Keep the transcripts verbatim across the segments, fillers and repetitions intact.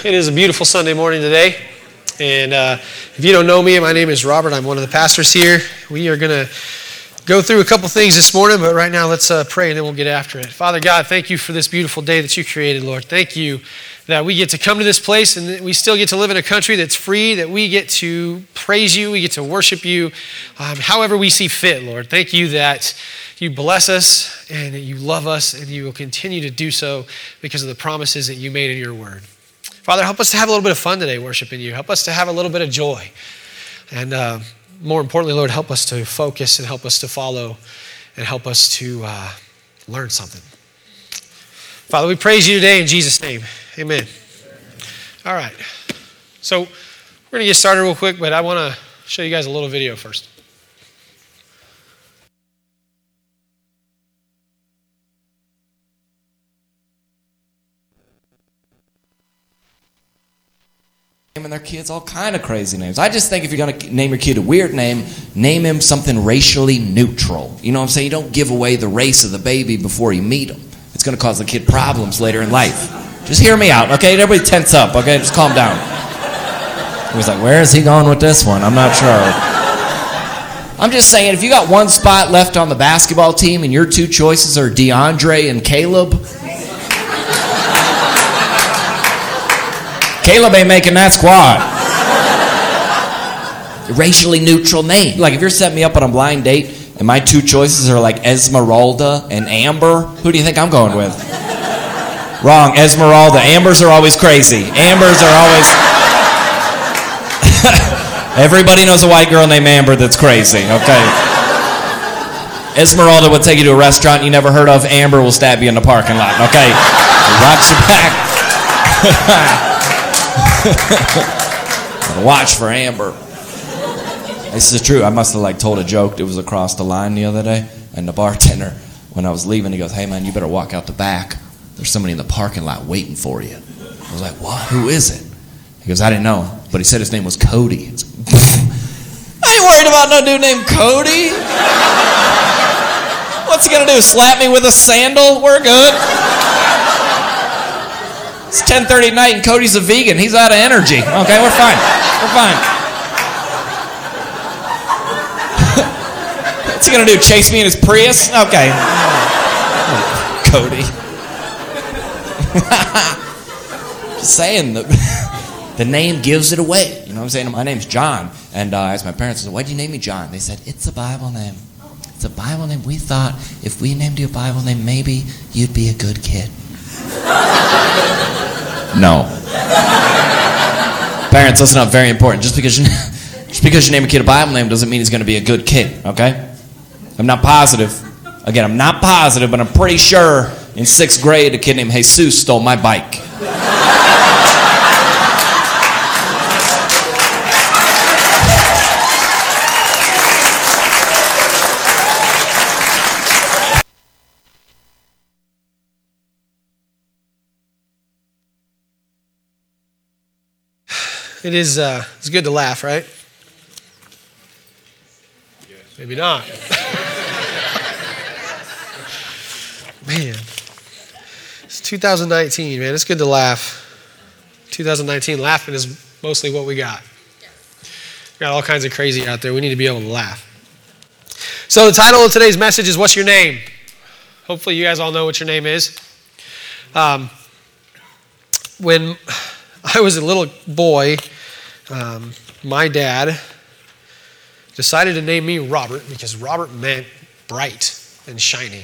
It is a beautiful Sunday morning today. And uh, if you don't know me, my name is Robert. I'm one of the pastors here. We are going to go through a couple things this morning, but right now let's uh, pray and then we'll get after it. Father God, thank you for this beautiful day that you created, Lord. Thank you that we get to come to this place and that we still get to live in a country that's free, that we get to praise you, we get to worship you um, however we see fit, Lord. Thank you that you bless us and that you love us and you will continue to do so because of the promises that you made in your word. Father, help us to have a little bit of fun today worshiping you. Help us to have a little bit of joy. And uh, more importantly, Lord, help us to focus and help us to follow and help us to uh, learn something. Father, we praise you today in Jesus' name. Amen. All right. So we're going to get started real quick, but I want to show you guys a little video first. Naming their kids all kind of crazy names. I just think if you're going to name your kid a weird name, name him something racially neutral. You know what I'm saying? You don't give away the race of the baby before you meet him. It's going to cause the kid problems later in life. Just hear me out, okay? Everybody tense up, okay? Just calm down. He was like, where is he going with this one? I'm not sure. I'm just saying, if you got one spot left on the basketball team and your two choices are DeAndre and Caleb, Caleb ain't making that squad. Racially neutral name. Like if you're setting me up on a blind date and my two choices are like Esmeralda and Amber, who do you think I'm going with? Wrong, Esmeralda. Ambers are always crazy. Ambers are always... Everybody knows a white girl named Amber that's crazy, okay? Esmeralda would take you to a restaurant you never heard of. Amber will stab you in the parking lot, okay? Watch your back. Watch for Amber. This is true. I must have like told a joke that was across the line the other day, and the bartender, when I was leaving, he goes, hey man, you better walk out the back. There's somebody in the parking lot waiting for you. I was like, what? Who is it? He goes, I didn't know, but he said his name was Cody. I ain't worried about no dude named Cody. What's he gonna do, slap me with a sandal? We're good. It's ten thirty at night and Cody's a vegan. He's out of energy. Okay, we're fine. We're fine. What's he gonna do, chase me in his Prius? Okay. Cody. Just saying, the, the name gives it away. You know what I'm saying? My name's John. And uh, I asked my parents, I said, why'd you name me John? They said, it's a Bible name. It's a Bible name. We thought if we named you a Bible name, maybe you'd be a good kid. No. Parents, listen up, very important. Just because you just because you name a kid a Bible name doesn't mean he's going to be a good kid, okay? I'm not positive. Again, I'm not positive, but I'm pretty sure in sixth grade a kid named Jesus stole my bike. It is uh, it's good to laugh, right? Yes. Maybe not. Man, it's two thousand nineteen, man. It's good to laugh. twenty nineteen, laughing is mostly what we got. We got all kinds of crazy out there. We need to be able to laugh. So the title of today's message is, What's Your Name? Hopefully you guys all know what your name is. Um, when I was a little boy, um, my dad decided to name me Robert because Robert meant bright and shiny.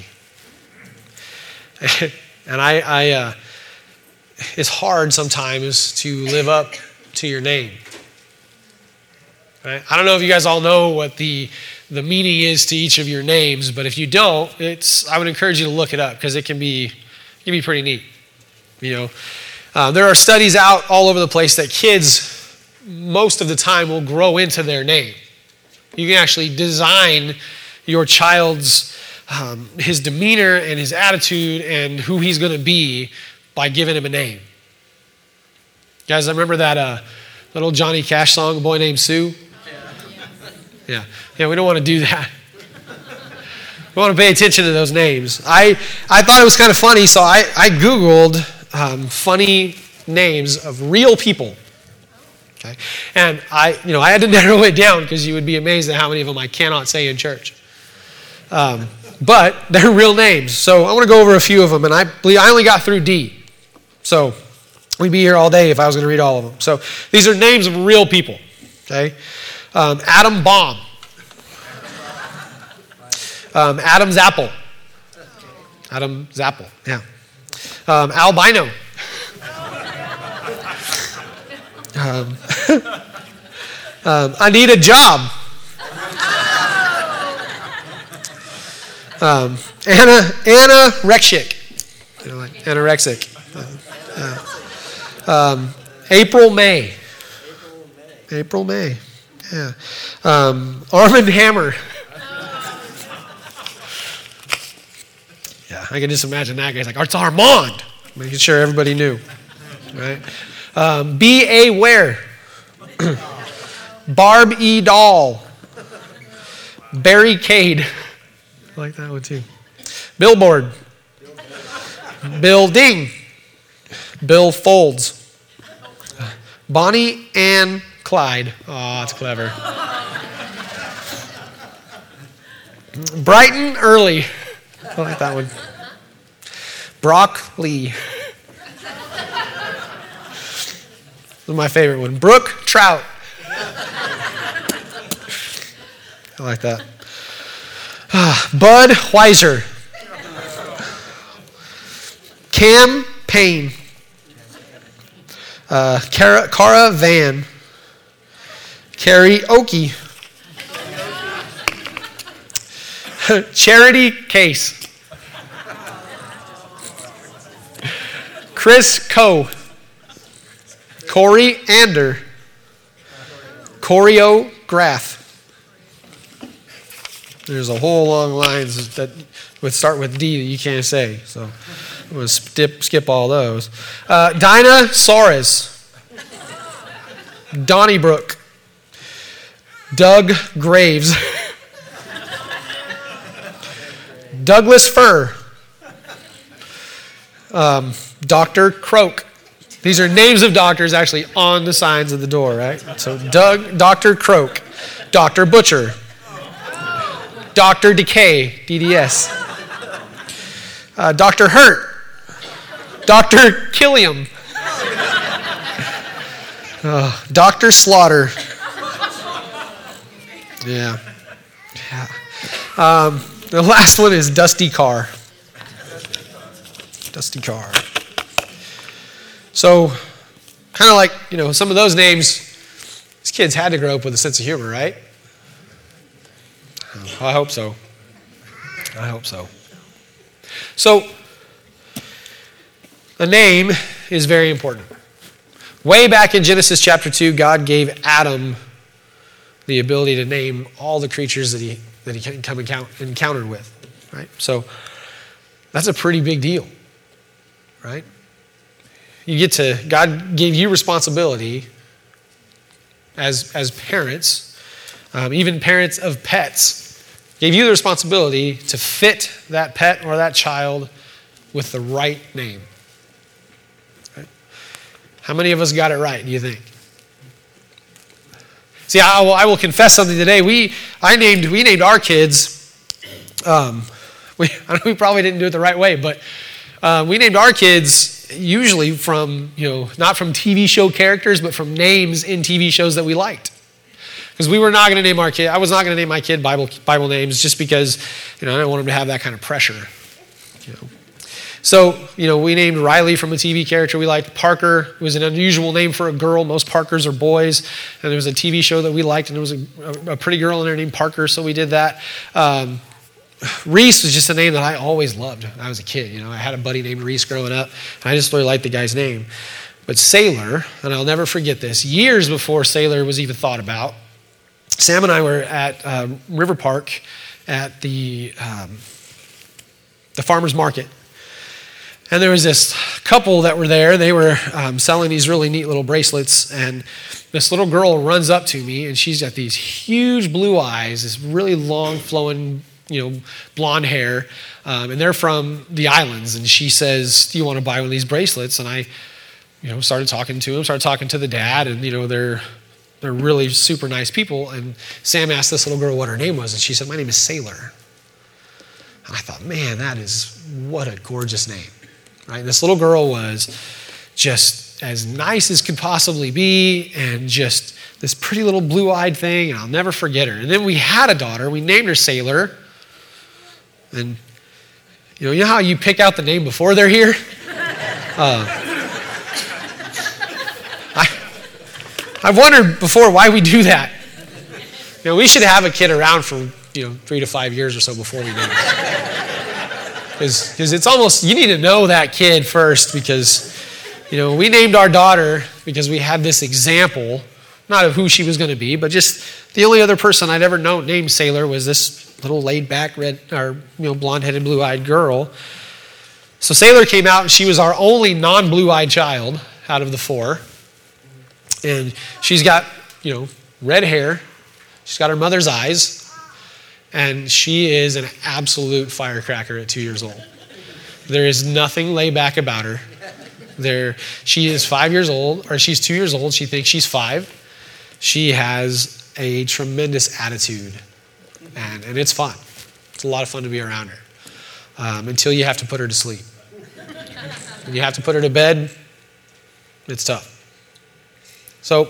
And I, I uh, it's hard sometimes to live up to your name. Right? I don't know if you guys all know what the the meaning is to each of your names, but if you don't, it's I would encourage you to look it up because it can be it can be pretty neat. You know. Uh, there are studies out all over the place that kids, most of the time, will grow into their name. You can actually design your child's, um, his demeanor and his attitude and who he's going to be by giving him a name. Guys, I remember that uh, little Johnny Cash song, A Boy Named Sue? Yeah, yeah, we don't want to do that. We want to pay attention to those names. I, I thought it was kind of funny, so I, I Googled um, funny names of real people. Okay? And I, you know, I had to narrow it down because you would be amazed at how many of them I cannot say in church. Um, but they're real names. So I want to go over a few of them, and I believe I only got through D. So we'd be here all day if I was going to read all of them. So these are names of real people. Okay, um, Adam Bomb, um, Adam Zapple, Adam Zapple, yeah, um, Albino, um, um, I need a job, um, Anna Anna Rekshik, you know, like anorexic, uh, uh, um, April May. April, May, yeah. Um, Arm and Hammer. Yeah, I can just imagine that guy's like, it's Armand. Making sure everybody knew, right? Um, B A Ware. Barb E. Doll. Barricade. I like that one too. Billboard. Building. Bill Folds. Bonnie Ann Clyde. Oh, that's clever. Brighton Early. I like that one. Brock Lee. This is my favorite one. Brooke Trout. I like that. Bud Weiser. Cam Payne. Uh, Cara, Cara Van. Karaoke. Charity Case. Chris Coe. Corey Ander. Choreograph. There's a whole long lines that would start with D that you can't say. So I'm going to skip, skip all those. Uh, Dinah Soares. Donnybrook. Doug Graves. Douglas Fur. Um, Doctor Croak. These are names of doctors actually on the signs of the door, right? So Doug, Doctor Croak. Doctor Butcher. Doctor Decay, D D S. Uh, Doctor Hurt. Doctor Killiam. Uh, Doctor Slaughter. Yeah. yeah. Um, the last one is Dusty Carr. Dusty Carr. So, kind of like, you know, some of those names, these kids had to grow up with a sense of humor, right? I hope so. I hope so. So, a name is very important. Way back in Genesis chapter two, God gave Adam the ability to name all the creatures that he that he can come encounter, encountered with, right? So that's a pretty big deal, right? You get to, God gave you responsibility as, as parents, um, even parents of pets, gave you the responsibility to fit that pet or that child with the right name. Right? How many of us got it right, do you think? See, I will, I will confess something today. We, I named, we named our kids, um, we, I know we probably didn't do it the right way, but uh, we named our kids usually from, you know, not from T V show characters, but from names in T V shows that we liked. Because we were not going to name our kid, I was not going to name my kid Bible Bible names just because, you know, I didn't want him to have that kind of pressure. You know. So, you know, we named Riley from a T V character we liked. Parker, it was an unusual name for a girl. Most Parkers are boys. And there was a T V show that we liked, and there was a, a pretty girl in there named Parker, so we did that. Um, Reese was just a name that I always loved when I was a kid. You know, I had a buddy named Reese growing up, and I just really liked the guy's name. But Sailor, and I'll never forget this, years before Sailor was even thought about, Sam and I were at uh, River Park at the um, the farmer's market. And there was this couple that were there. They were um, selling these really neat little bracelets. And this little girl runs up to me, and she's got these huge blue eyes, this really long flowing, you know, blonde hair. Um, and they're from the islands. And she says, do you want to buy one of these bracelets? And I you know, started talking to him, started talking to the dad, and, you know, they're they're really super nice people. And Sam asked this little girl what her name was, and she said, my name is Sailor. And I thought, man, that is, what a gorgeous name, right? This little girl was just as nice as could possibly be, and just this pretty little blue-eyed thing, and I'll never forget her. And then we had a daughter. We named her Sailor. And, you know, you know how you pick out the name before they're here? Uh, I, I've wondered before why we do that. You know, we should have a kid around for, you know, three to five years or so before we name it. Because it's almost, you need to know that kid first, because, you know, we named our daughter because we had this example, not of who she was going to be, but just the only other person I'd ever known named Sailor was this little laid-back, red, or, you know, blonde-headed, blue-eyed girl. So Sailor came out, and she was our only non-blue-eyed child out of the four. And she's got, you know, red hair. She's got her mother's eyes. And she is an absolute firecracker at two years old. There is nothing laid back about her. There, she is five years old, or she's two years old. She thinks she's five. She has a tremendous attitude, and, and it's fun. It's a lot of fun to be around her, um, until you have to put her to sleep. When you have to put her to bed, it's tough. So,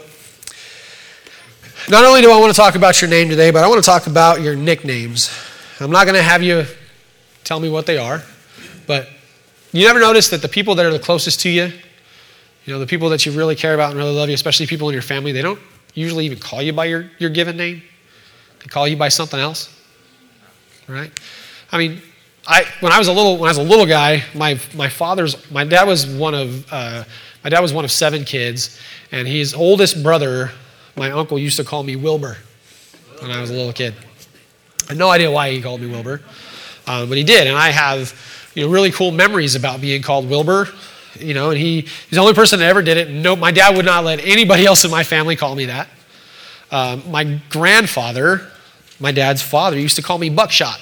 not only do I want to talk about your name today, but I want to talk about your nicknames. I'm not going to have you tell me what they are, but you ever notice that the people that are the closest to you, you know, the people that you really care about and really love you, especially people in your family, they don't usually even call you by your, your given name. They call you by something else, right? I mean, I when I was a little when I was a little guy, my my father's my dad was one of uh, my dad was one of seven kids, and his oldest brother, my uncle, used to call me Wilbur when I was a little kid. I had no idea why he called me Wilbur, um, but he did, and I have, you know, really cool memories about being called Wilbur. You know, and he, he's the only person that ever did it. No, my dad would not let anybody else in my family call me that. Um, my grandfather, my dad's father, used to call me Buckshot.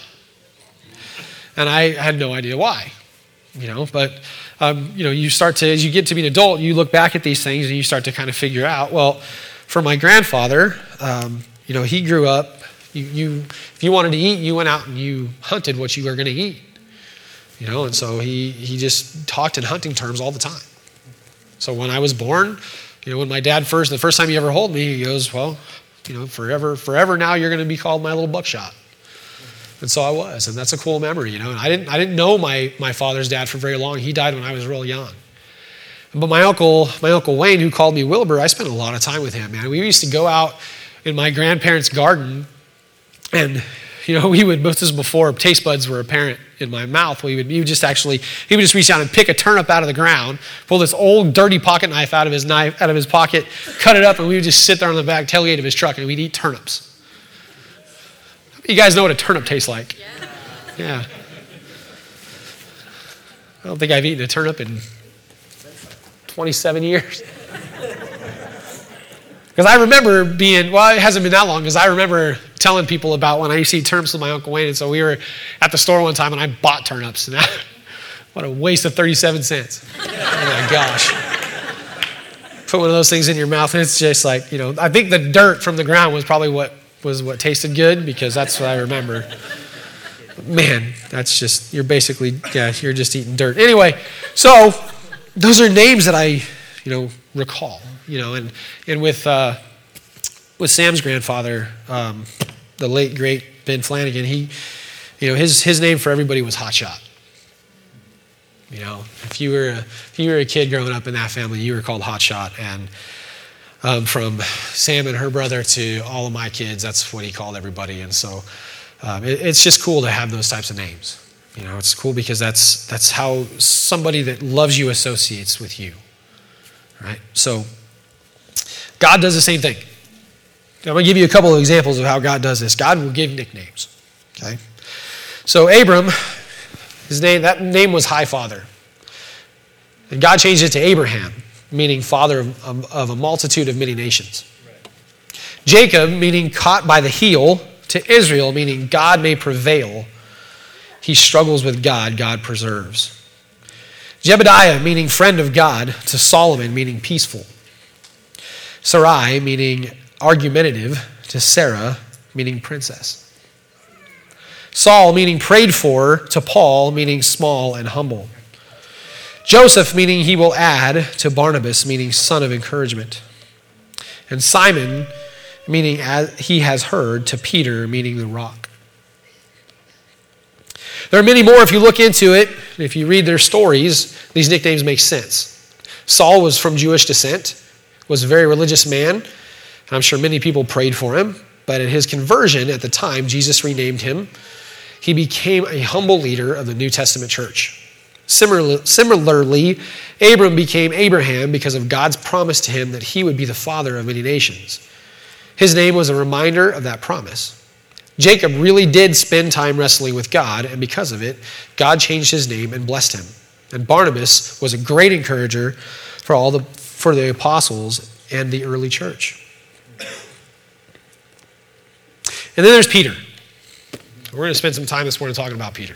And I had no idea why, you know, but, um, you know, you start to, as you get to be an adult, you look back at these things and you start to kind of figure out, well, for my grandfather, um, you know, he grew up, you, you, if you wanted to eat, you went out and you hunted what you were going to eat. You know, and so he, he just talked in hunting terms all the time. So when I was born, you know, when my dad first, the first time he ever held me, he goes, well, you know, forever, forever now you're going to be called my little Buckshot. And so I was, and that's a cool memory, you know. And I didn't, I didn't know my, my father's dad for very long. He died when I was real young. But my uncle, my uncle Wayne, who called me Wilbur, I spent a lot of time with him, man. We used to go out in my grandparents' garden, and, you know, we would, this was before taste buds were apparent in my mouth. We would, he would just actually, he would just reach out and pick a turnip out of the ground, pull this old dirty pocket knife out of his knife, out of his pocket, cut it up, and we would just sit there on the back tailgate of his truck and we'd eat turnips. You guys know what a turnip tastes like? Yeah. Yeah. I don't think I've eaten a turnip in twenty-seven years. Because I remember being, well, it hasn't been that long, because I remember telling people about when I used to eat turnips with my Uncle Wayne. And so we were at the store one time and I bought turnips. And I, what a waste of thirty-seven cents. Oh my gosh. Put one of those things in your mouth and it's just like, you know, I think the dirt from the ground was probably what was what tasted good, because that's what I remember. Man, that's just, you're basically, yeah, you're just eating dirt. Anyway, so those are names that I, you know, recall, you know, and, and with, uh, with Sam's grandfather, um, the late, great Ben Flanagan, he, you know, his, his name for everybody was Hot Shot. You know, if you were a, if you were a kid growing up in that family, you were called Hot Shot. And um, from Sam and her brother to all of my kids, that's what he called everybody. And so um, it, it's just cool to have those types of names. You know, it's cool because that's that's how somebody that loves you associates with you, right? So God does the same thing. I'm going to give you a couple of examples of how God does this. God will give nicknames, okay? So Abram, his name, that name was High Father. And God changed it to Abraham, meaning father of, of, of a multitude of many nations. Jacob, meaning caught by the heel, to Israel, meaning God may prevail. He struggles with God, God preserves. Jebediah, meaning friend of God, to Solomon, meaning peaceful. Sarai, meaning argumentative, to Sarah, meaning princess. Saul, meaning prayed for, to Paul, meaning small and humble. Joseph, meaning he will add, to Barnabas, meaning son of encouragement. And Simon, meaning as he has heard, to Peter, meaning the rock. There are many more if you look into it. If you read their stories, these nicknames make sense. Saul was from Jewish descent, was a very religious man, and I'm sure many people prayed for him. But at his conversion at the time, Jesus renamed him. He became a humble leader of the New Testament church. Similarly, similarly, Abram became Abraham because of God's promise to him that he would be the father of many nations. His name was a reminder of that promise. Jacob really did spend time wrestling with God, and because of it, God changed his name and blessed him. And Barnabas was a great encourager for all the for the apostles and the early church. And then there's Peter. We're going to spend some time this morning talking about Peter.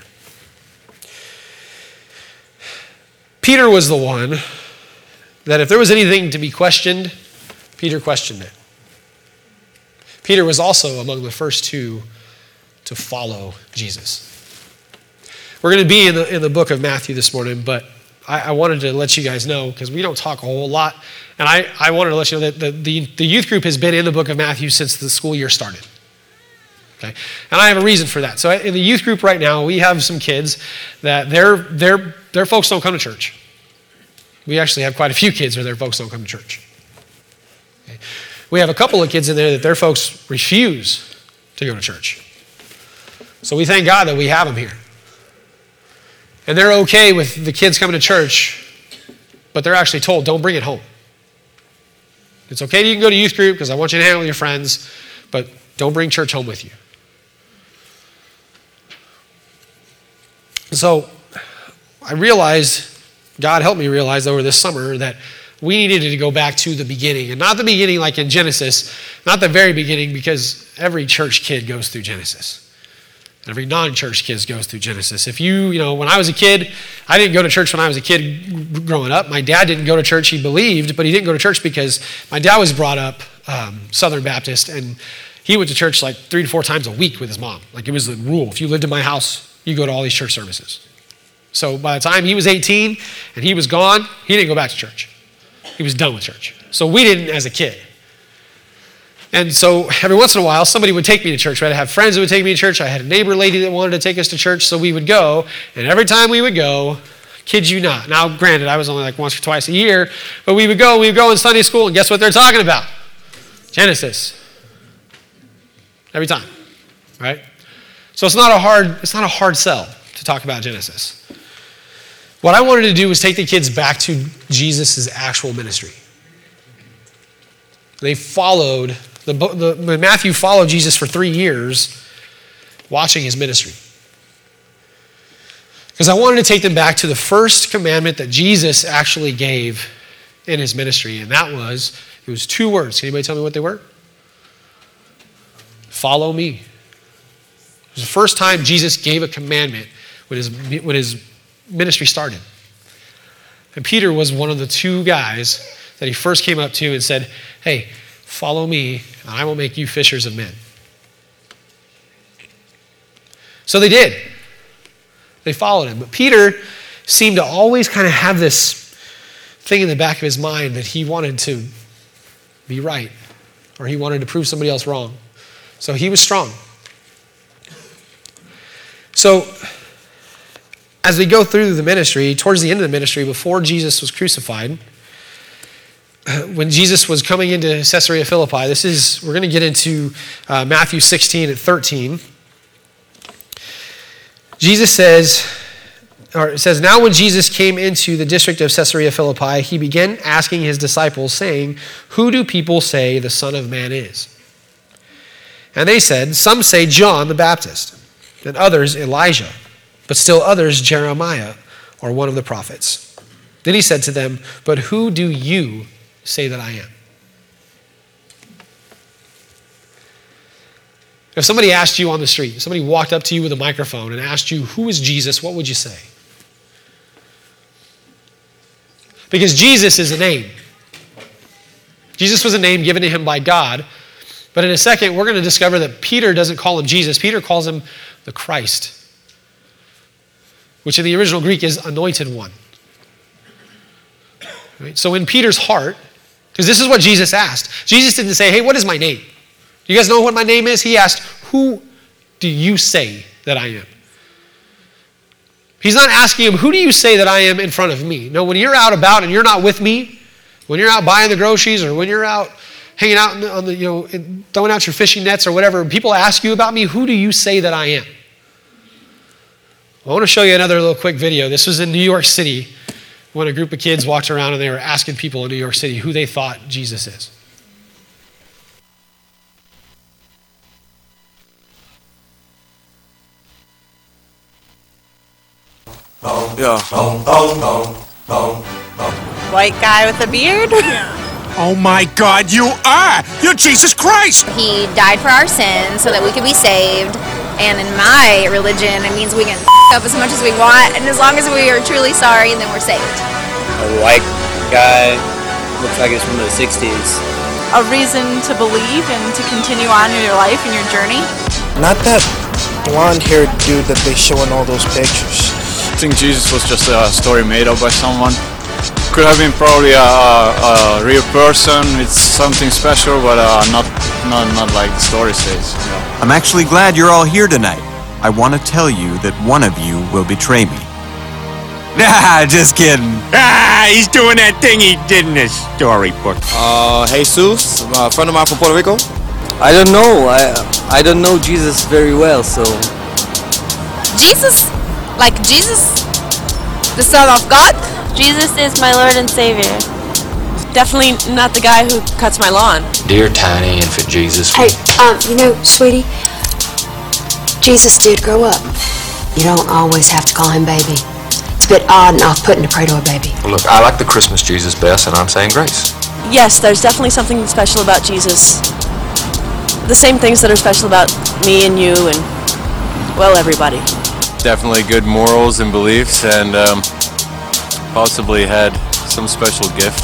Peter was the one that if there was anything to be questioned, Peter questioned it. Peter was also among the first two to follow Jesus. We're going to be in the in the book of Matthew this morning, but I, I wanted to let you guys know, because we don't talk a whole lot, and I, I wanted to let you know that the, the, the youth group has been in the book of Matthew since the school year started. Okay? And I have a reason for that. So in the youth group right now, we have some kids that their their their folks don't come to church. We actually have quite a few kids where their folks don't come to church. Okay? We have a couple of kids in there that their folks refuse to go to church. So we thank God that we have them here. And they're okay with the kids coming to church, but they're actually told, don't bring it home. It's okay that you can go to youth group because I want you to hang out with your friends, but don't bring church home with you. So I realized, God helped me realize over this summer that we needed to go back to the beginning. And not the beginning like in Genesis, not the very beginning, because every church kid goes through Genesis. Every non-church kid goes through Genesis. If you, you know, when I was a kid, I didn't go to church when I was a kid growing up. My dad didn't go to church. He believed, but he didn't go to church because my dad was brought up um, Southern Baptist, and he went to church like three to four times a week with his mom. Like it was the rule. If you lived in my house, you go to all these church services. So by the time he was eighteen and he was gone, he didn't go back to church. He was done with church. So we didn't as a kid. And so every once in a while, somebody would take me to church. I had to have friends that would take me to church. I had a neighbor lady that wanted to take us to church, so we would go. And every time we would go, kid you not. Now, granted, I was only like once or twice a year, but we would go, we would go in Sunday school, and guess what they're talking about? Genesis. Every time, right? So it's not a hard, it's not a hard sell to talk about Genesis. What I wanted to do was take the kids back to Jesus' actual ministry. They followed, the, the Matthew followed Jesus for three years watching his ministry. Because I wanted to take them back to the first commandment that Jesus actually gave in his ministry, and that was, it was two words. Can anybody tell me what they were? Follow me. It was the first time Jesus gave a commandment when his, when his ministry started. And Peter was one of the two guys that he first came up to and said, hey, follow me, and I will make you fishers of men. So they did. They followed him. But Peter seemed to always kind of have this thing in the back of his mind that he wanted to be right, or he wanted to prove somebody else wrong. So he was strong. So as we go through the ministry, towards the end of the ministry, before Jesus was crucified, when Jesus was coming into Caesarea Philippi, this is, we're going to get into uh, Matthew sixteen and thirteen. Jesus says, or it says, now when Jesus came into the district of Caesarea Philippi, he began asking his disciples, saying, who do people say the Son of Man is? And they said, some say John the Baptist, and others Elijah, but still others Jeremiah, or one of the prophets. Then he said to them, but who do you say that I am? If somebody asked you on the street, somebody walked up to you with a microphone and asked you, who is Jesus, what would you say? Because Jesus is a name. Jesus was a name given to him by God. But in a second, we're going to discover that Peter doesn't call him Jesus. Peter calls him the Christ, which in the original Greek is anointed one. Right? So in Peter's heart, because this is what Jesus asked. Jesus didn't say, hey, what is my name? Do you guys know what my name is? He asked, who do you say that I am? He's not asking him, who do you say that I am in front of me? No, when you're out about and you're not with me, when you're out buying the groceries or when you're out hanging out on the, you know, throwing out your fishing nets or whatever, people ask you about me, who do you say that I am? I want to show you another little quick video. This was in New York City when a group of kids walked around and they were asking people in New York City who they thought Jesus is. Yeah. White guy with a beard? Oh my God, you are! You're Jesus Christ! He died for our sins so that we could be saved. And in my religion, it means we can f*** up as much as we want, and as long as we are truly sorry, then we're saved. A white guy, looks like it's from the sixties. A reason to believe and to continue on in your life and your journey? Not that blonde-haired dude that they show in all those pictures. I think Jesus was just a story made up by someone. Could have been probably a, a, a real person with something special, but uh, not, not not like the story says. You know. I'm actually glad you're all here tonight. I want to tell you that one of you will betray me. Nah, just kidding. Ah, he's doing that thing he did in his storybook. Uh, Jesus, a friend of mine from Puerto Rico. I don't know. I I don't know Jesus very well, so. Jesus, like Jesus, the Son of God. Jesus is my Lord and Savior. Definitely not the guy who cuts my lawn. Dear tiny infant Jesus. Hey, um, you know, sweetie, Jesus did grow up. You don't always have to call him baby. It's a bit odd and off-putting to pray to a baby. Well, look, I like the Christmas Jesus best, and I'm saying grace. Yes, there's definitely something special about Jesus. The same things that are special about me and you and, well, everybody. Definitely good morals and beliefs, and um, possibly had some special gift.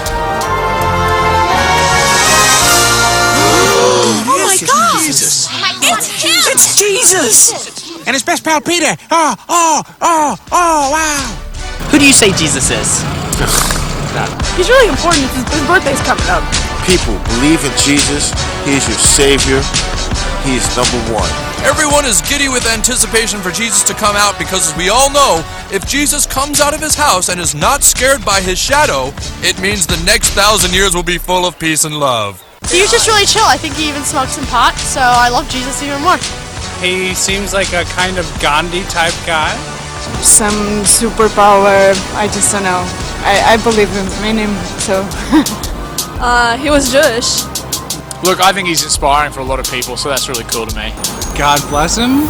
Oh my God! Jesus. It's him! It's Jesus! And his best pal Peter. Oh, oh, oh, oh, wow. Who do you say Jesus is? He's really important. His birthday's coming up. People, believe in Jesus. He is your Savior. He is number one. Everyone is giddy with anticipation for Jesus to come out because, as we all know, if Jesus comes out of his house and is not scared by his shadow, it means the next thousand years will be full of peace and love. He was just really chill. I think he even smoked some pot, so I love Jesus even more. He seems like a kind of Gandhi-type guy. Some superpower, I just don't know. I, I believe in him, so... uh, he was Jewish. Look, I think he's inspiring for a lot of people, so that's really cool to me. God bless him.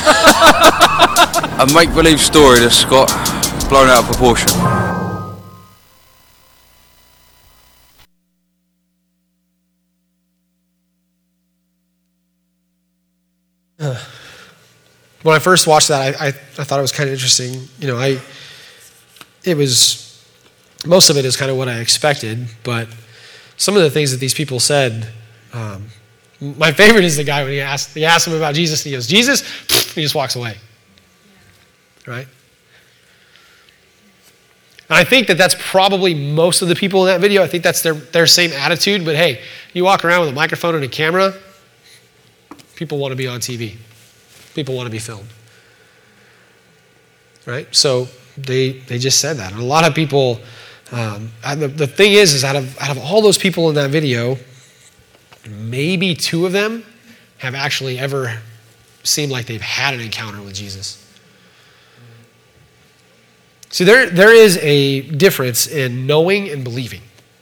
A make-believe story that's got blown out of proportion. Uh, when I first watched that, I, I, I thought it was kind of interesting. You know, I it was, most of it is kind of what I expected, but some of the things that these people said, um, my favorite is the guy when he asked, he asked him about Jesus, and he goes, Jesus? And he just walks away, right? And I think that that's probably most of the people in that video. I think that's their, their same attitude, but hey, you walk around with a microphone and a camera, people want to be on T V. People want to be filmed, right? So they they just said that. And a lot of people, um, the, the thing is, is out of, out of all those people in that video, maybe two of them have actually ever seemed like they've had an encounter with Jesus. See, there there is a difference in knowing and believing.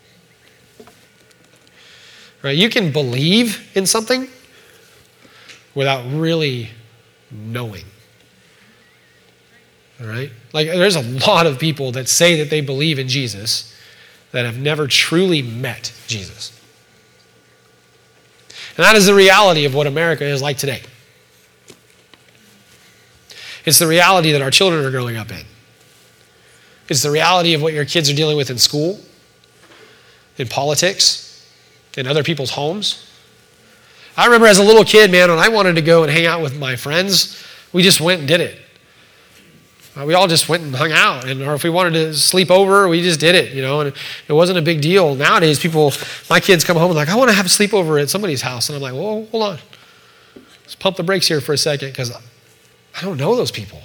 Right? You can believe in something without really knowing. All right? Like, there's a lot of people that say that they believe in Jesus that have never truly met Jesus. And that is the reality of what America is like today. It's the reality that our children are growing up in. It's the reality of what your kids are dealing with in school, in politics, in other people's homes. I remember as a little kid, man, when I wanted to go and hang out with my friends, we just went and did it. Uh, we all just went and hung out, and or if we wanted to sleep over, we just did it, you know, and it wasn't a big deal. Nowadays, people, my kids come home and like, I want to have a sleepover at somebody's house, and I'm like, whoa, hold on. Let's pump the brakes here for a second, because I don't know those people.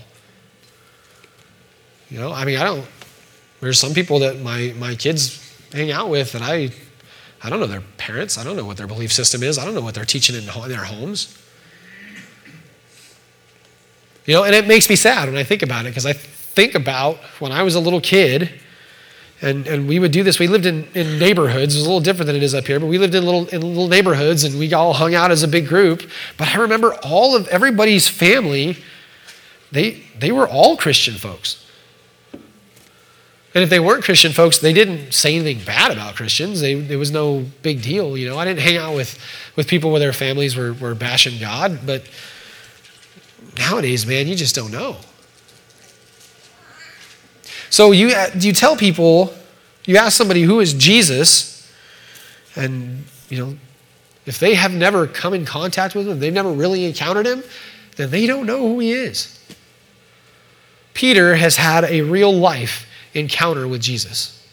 You know, I mean, I don't, there's some people that my, my kids hang out with that I, I don't know their parents. I don't know what their belief system is. I don't know what they're teaching in their homes. You know, and it makes me sad when I think about it, because I think about when I was a little kid, and, and we would do this. We lived in, in neighborhoods. It was a little different than it is up here, but we lived in little in little neighborhoods, and we all hung out as a big group. But I remember all of everybody's family, they they were all Christian folks. And if they weren't Christian folks, they didn't say anything bad about Christians. They, there was no big deal, you know. I didn't hang out with, with people where their families were, were bashing God, but nowadays, man, you just don't know. So you you tell people, you ask somebody who is Jesus, and you know, if they have never come in contact with him, they've never really encountered him, then they don't know who he is. Peter has had a real life encounter with Jesus.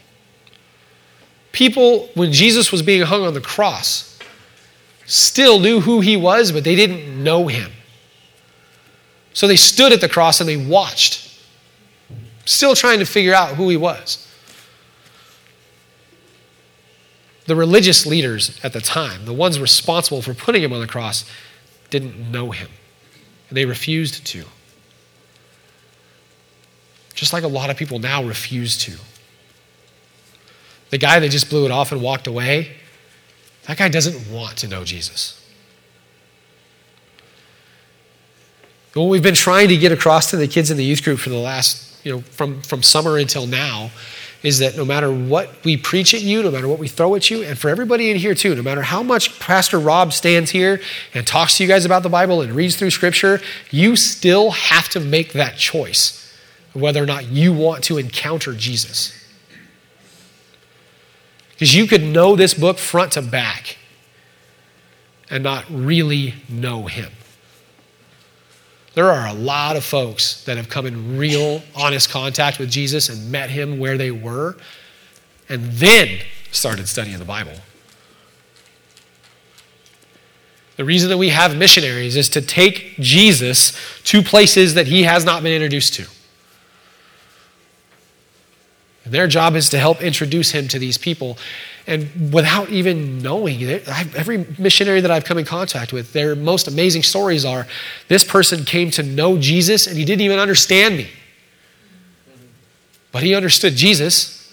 People, when Jesus was being hung on the cross, still knew who he was, but they didn't know him. So they stood at the cross and they watched, still trying to figure out who he was. The religious leaders at the time, the ones responsible for putting him on the cross, didn't know him. And they refused to. Just like a lot of people now refuse to. The guy that just blew it off and walked away, that guy doesn't want to know Jesus. What we've been trying to get across to the kids in the youth group for the last, you know, from, from summer until now, is that no matter what we preach at you, no matter what we throw at you, and for everybody in here too, no matter how much Pastor Rob stands here and talks to you guys about the Bible and reads through Scripture, you still have to make that choice of whether or not you want to encounter Jesus. Because you could know this book front to back and not really know him. There are a lot of folks that have come in real, honest contact with Jesus and met him where they were, and then started studying the Bible. The reason that we have missionaries is to take Jesus to places that he has not been introduced to. And their job is to help introduce him to these people. And without even knowing, every missionary that I've come in contact with, their most amazing stories are, this person came to know Jesus and he didn't even understand me. But he understood Jesus.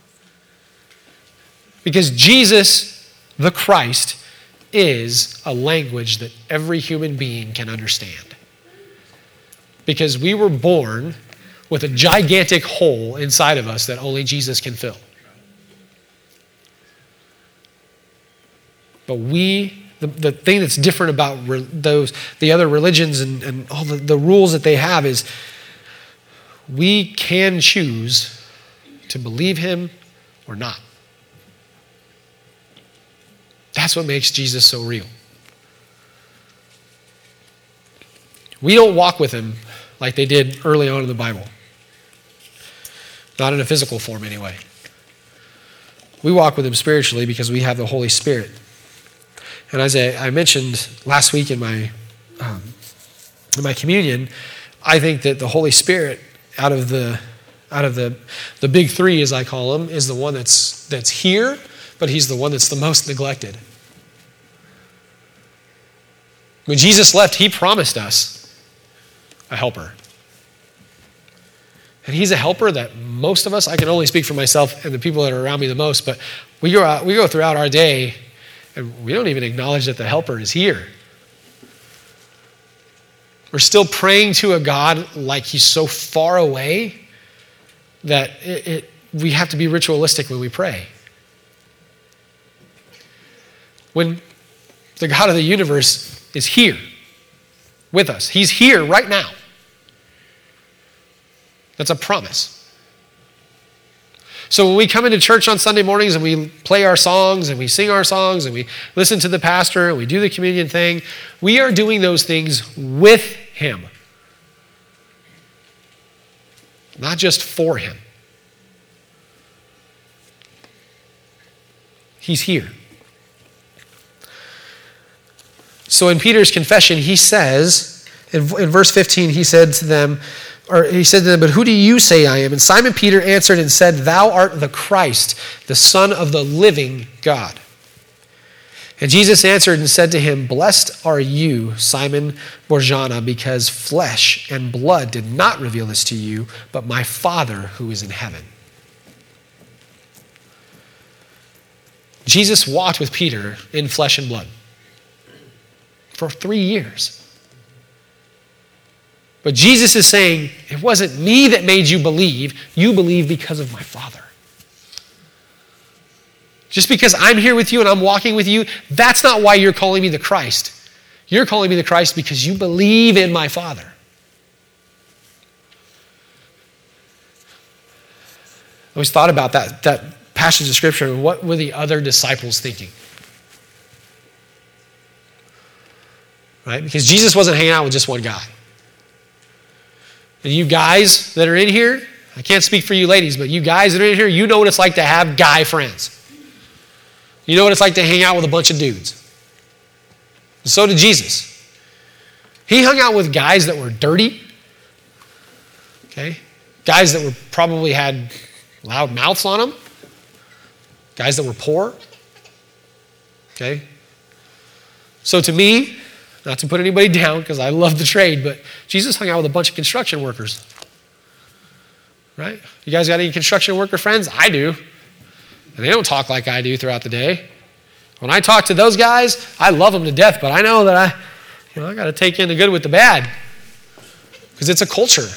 Because Jesus, the Christ, is a language that every human being can understand. Because we were born with a gigantic hole inside of us that only Jesus can fill. But we, the, the thing that's different about re, those the other religions and, and all the, the rules that they have is we can choose to believe him or not. That's what makes Jesus so real. We don't walk with him like they did early on in the Bible. Not in a physical form anyway. We walk with him spiritually because we have the Holy Spirit. And as I, I mentioned last week in my um, in my communion, I think that the Holy Spirit, out of the out of the the big three, as I call him, is the one that's that's here, but he's the one that's the most neglected. When Jesus left, he promised us a helper. And he's a helper that most of us, I can only speak for myself and the people that are around me the most, but we go out, we go throughout our day and we don't even acknowledge that the helper is here. We're still praying to a God like he's so far away that it, it, we have to be ritualistic when we pray. When the God of the universe is here with us. He's here right now. That's a promise. So when we come into church on Sunday mornings and we play our songs and we sing our songs and we listen to the pastor and we do the communion thing, we are doing those things with him, not just for him. He's here. So in Peter's confession, he says, in, in verse fifteen, he said to them, or he said to them, but who do you say I am? And Simon Peter answered and said, thou art the Christ, the Son of the living God. And Jesus answered and said to him, blessed are you, Simon Barjona, because flesh and blood did not reveal this to you, but my Father who is in heaven. Jesus walked with Peter in flesh and blood for three years. But Jesus is saying, it wasn't me that made you believe. You believe because of my Father. Just because I'm here with you and I'm walking with you, that's not why you're calling me the Christ. You're calling me the Christ because you believe in my Father. I always thought about that, that passage of Scripture and what were the other disciples thinking? Right? Because Jesus wasn't hanging out with just one guy. And you guys that are in here, I can't speak for you ladies, but you guys that are in here, you know what it's like to have guy friends. You know what it's like to hang out with a bunch of dudes. And so did Jesus. He hung out with guys that were dirty. Okay? Guys that were probably had loud mouths on them. Guys that were poor. Okay? So to me, not to put anybody down because I love the trade, but Jesus hung out with a bunch of construction workers. Right? You guys got any construction worker friends? I do. And they don't talk like I do throughout the day. When I talk to those guys, I love them to death, but I know that I, you know, I got to take in the good with the bad because it's a culture.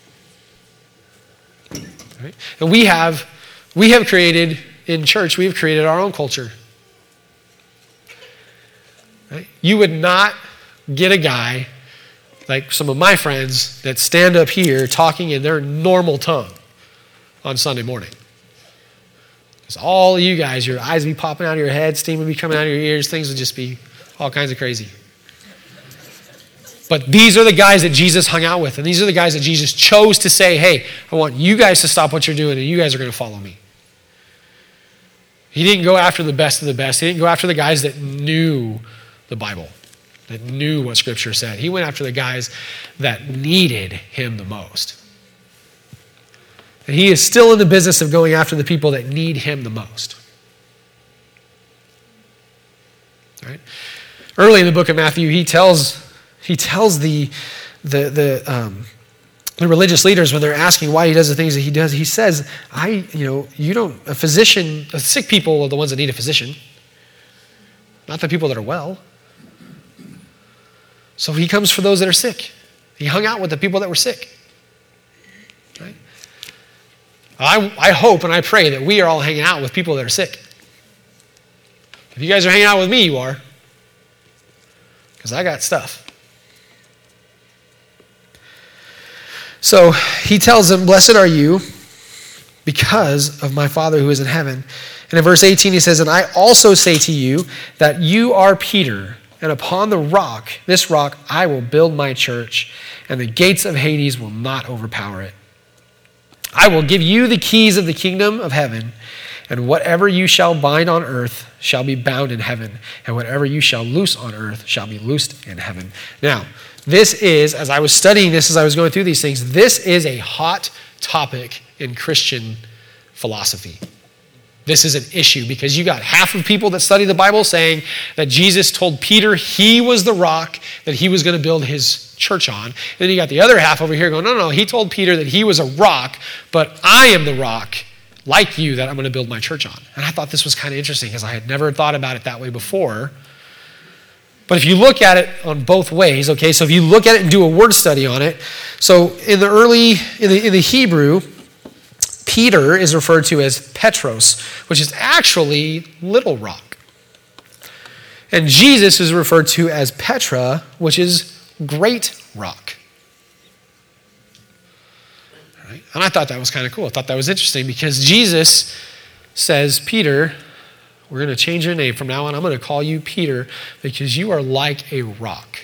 Right? And we have, we have created in church, we've created our own culture. Right? You would not get a guy like some of my friends that stand up here talking in their normal tongue on Sunday morning. Because all of you guys, your eyes would be popping out of your head, steam would be coming out of your ears, things would just be all kinds of crazy. But these are the guys that Jesus hung out with, and these are the guys that Jesus chose to say, hey, I want you guys to stop what you're doing, and you guys are going to follow me. He didn't go after the best of the best. He didn't go after the guys that knew the Bible, that knew what Scripture said. He went after the guys that needed him the most. And he is still in the business of going after the people that need him the most. All right? Early in the book of Matthew, he tells he tells the the the um, the religious leaders when they're asking why he does the things that he does. He says, "I, you know, you don't. A physician, a sick people are the ones that need a physician, not the people that are well." So he comes for those that are sick. He hung out with the people that were sick. Right? I, I hope and I pray that we are all hanging out with people that are sick. If you guys are hanging out with me, you are. Because I got stuff. So he tells them, blessed are you because of my Father who is in heaven. And in verse eighteen he says, and I also say to you that you are Peter, and upon the rock, this rock, I will build my church, and the gates of Hades will not overpower it. I will give you the keys of the kingdom of heaven, and whatever you shall bind on earth shall be bound in heaven, and whatever you shall loose on earth shall be loosed in heaven. Now, this is, as I was studying this, as I was going through these things, this is a hot topic in Christian philosophy. This is an issue because you got half of people that study the Bible saying that Jesus told Peter he was the rock that he was going to build his church on. And then you got the other half over here going, no, no, he told Peter that he was a rock, but I am the rock like you that I'm going to build my church on. And I thought this was kind of interesting because I had never thought about it that way before. But if you look at it on both ways, okay, so if you look at it and do a word study on it, so in the early, in the, in the Hebrew, Peter is referred to as Petros, which is actually little rock. And Jesus is referred to as Petra, which is great rock. Right? And I thought that was kind of cool. I thought that was interesting because Jesus says, Peter, we're going to change your name from now on. I'm going to call you Peter because you are like a rock.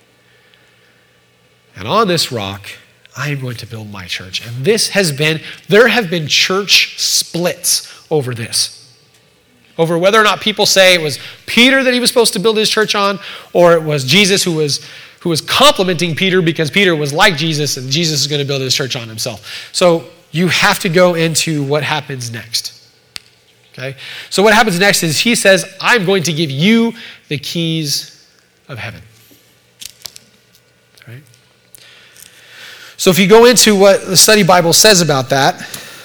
And on this rock, I am going to build my church. And this has been, there have been church splits over this. Over whether or not people say it was Peter that he was supposed to build his church on, or it was Jesus who was who was complimenting Peter because Peter was like Jesus and Jesus is going to build his church on himself. So you have to go into what happens next. Okay? So what happens next is he says, I'm going to give you the keys of heaven. Right? So if you go into what the study Bible says about that,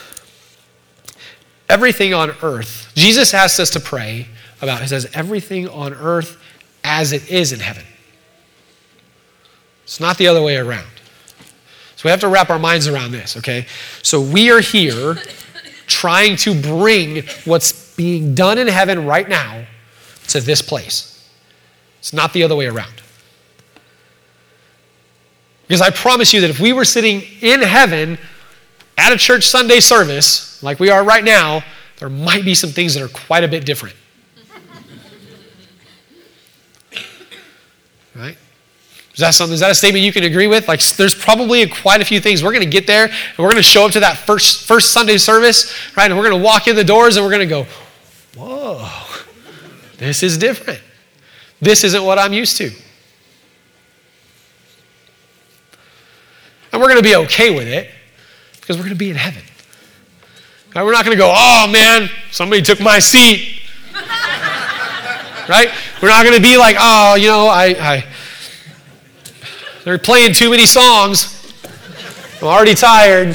everything on earth, Jesus asks us to pray about, he says, everything on earth as it is in heaven. It's not the other way around. So we have to wrap our minds around this, okay? So we are here trying to bring what's being done in heaven right now to this place. It's not the other way around. Because I promise you that if we were sitting in heaven at a church Sunday service, like we are right now, there might be some things that are quite a bit different. Right? Is that something? Is that a statement you can agree with? Like, there's probably quite a few things. We're going to get there, and we're going to show up to that first first Sunday service, right? And we're going to walk in the doors, and we're going to go, "Whoa, this is different. This isn't what I'm used to." And we're going to be okay with it because we're going to be in heaven. Right? We're not going to go, "Oh man, somebody took my seat." Right? We're not going to be like, "Oh, you know, I." I They're playing too many songs. I'm already tired.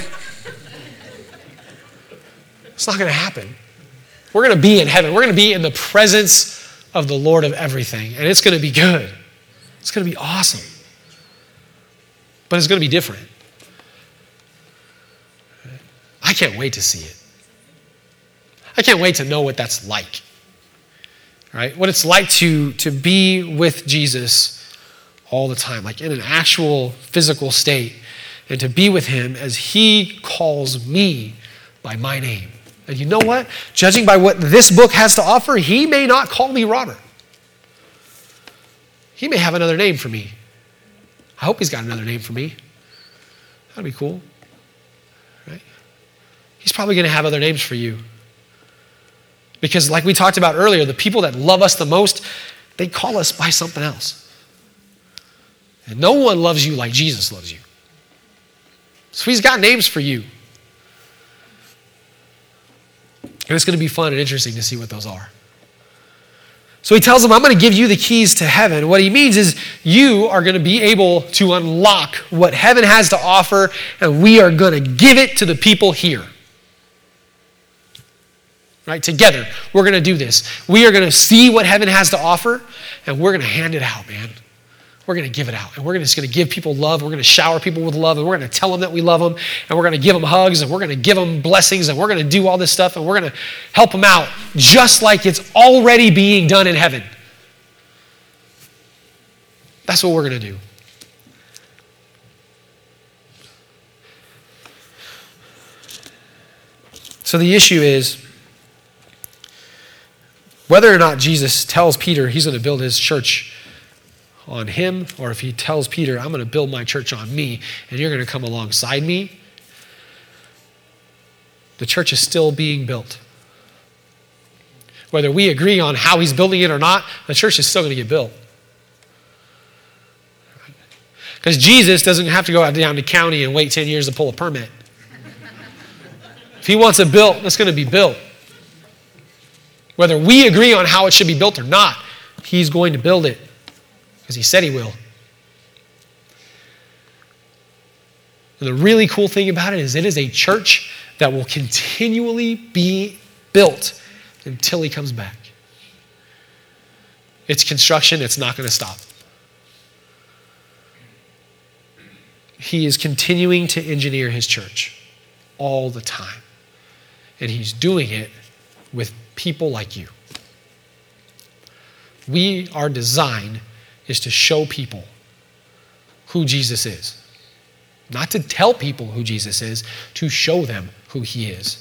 It's not going to happen. We're going to be in heaven. We're going to be in the presence of the Lord of everything. And it's going to be good. It's going to be awesome. But it's going to be different. I can't wait to see it. I can't wait to know what that's like. Right? What it's like to, to be with Jesus all the time, like in an actual physical state, and to be with him as he calls me by my name. And you know what? Judging by what this book has to offer, he may not call me Robert. He may have another name for me. I hope he's got another name for me. That'd be cool. Right? He's probably going to have other names for you. Because like we talked about earlier, the people that love us the most, they call us by something else. And no one loves you like Jesus loves you. So he's got names for you. And it's going to be fun and interesting to see what those are. So he tells them, I'm going to give you the keys to heaven. What he means is you are going to be able to unlock what heaven has to offer, and we are going to give it to the people here. Right? Together, we're going to do this. We are going to see what heaven has to offer, and we're going to hand it out, man. We're going to give it out. And we're just going to give people love. We're going to shower people with love. And we're going to tell them that we love them. And we're going to give them hugs. And we're going to give them blessings. And we're going to do all this stuff. And we're going to help them out just like it's already being done in heaven. That's what we're going to do. So the issue is whether or not Jesus tells Peter he's going to build his church on him, or if he tells Peter, I'm going to build my church on me, and you're going to come alongside me, the church is still being built. Whether we agree on how he's building it or not, the church is still going to get built. Because Jesus doesn't have to go out down to county and wait ten years to pull a permit. If he wants it built, it's going to be built. Whether we agree on how it should be built or not, he's going to build it. Because he said he will. And the really cool thing about it is it is a church that will continually be built until he comes back. It's construction, it's not going to stop. He is continuing to engineer his church all the time. And he's doing it with people like you. We are designed is to show people who Jesus is. Not to tell people who Jesus is, to show them who he is.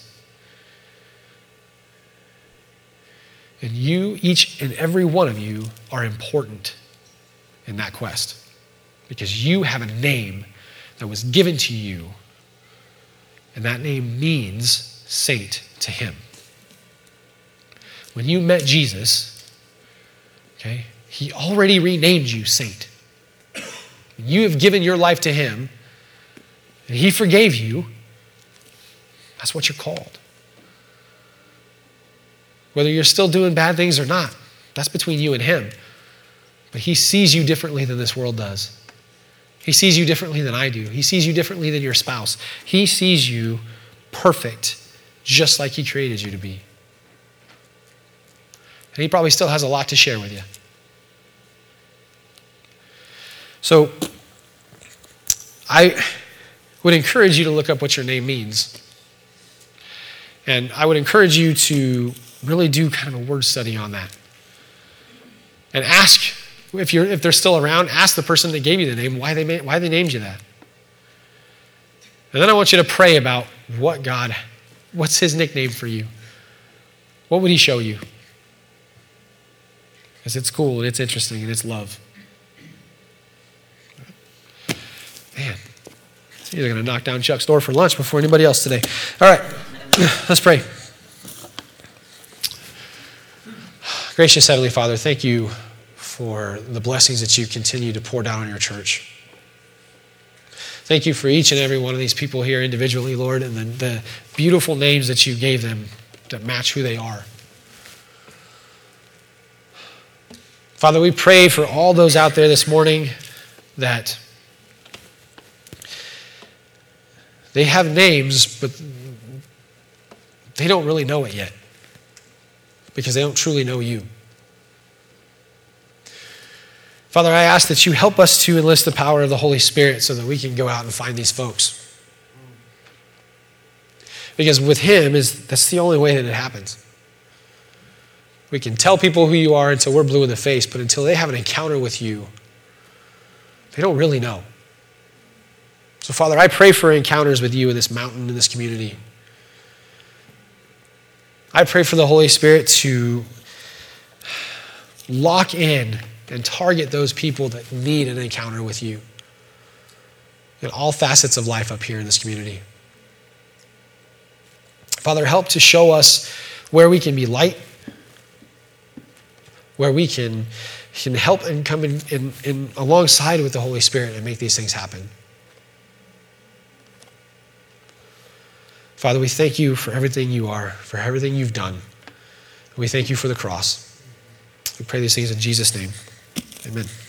And you, each and every one of you, are important in that quest because you have a name that was given to you, and that name means saint to him. When you met Jesus, okay, he already renamed you saint. You have given your life to him, and he forgave you. That's what you're called. Whether you're still doing bad things or not, that's between you and him. But he sees you differently than this world does. He sees you differently than I do. He sees you differently than your spouse. He sees you perfect, just like he created you to be. And he probably still has a lot to share with you. So, I would encourage you to look up what your name means. And I would encourage you to really do kind of a word study on that. And ask, if you're if they're still around, ask the person that gave you the name why they made, why they named you that. And then I want you to pray about what God, what's his nickname for you? What would he show you? Because it's cool and it's interesting and it's love. Man, you're going to knock down Chuck's door for lunch before anybody else today. All right, let's pray. Gracious Heavenly Father, thank you for the blessings that you continue to pour down on your church. Thank you for each and every one of these people here individually, Lord, and the, the beautiful names that you gave them that match who they are. Father, we pray for all those out there this morning that they have names, but they don't really know it yet because they don't truly know you. Father, I ask that you help us to enlist the power of the Holy Spirit so that we can go out and find these folks. Because with him, is that's the only way that it happens. We can tell people who you are until we're blue in the face, but until they have an encounter with you, they don't really know. So Father, I pray for encounters with you in this mountain, in this community. I pray for the Holy Spirit to lock in and target those people that need an encounter with you in all facets of life up here in this community. Father, help to show us where we can be light, where we can, can help and come in, in, in alongside with the Holy Spirit and make these things happen. Father, we thank you for everything you are, for everything you've done. We thank you for the cross. We pray these things in Jesus' name. Amen.